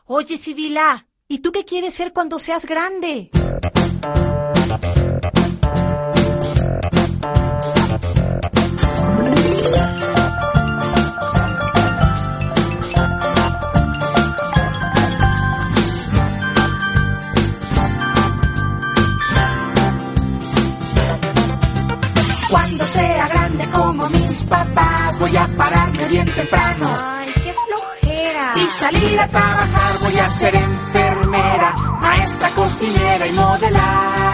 Oye, Sibila, ¿y tú qué quieres ser cuando seas grande? Cuando sea grande como mis papás, voy a pararme bien temprano. Ay, qué flojera. Y salir a trabajar, voy a ser enfermera, maestra, cocinera y modelar.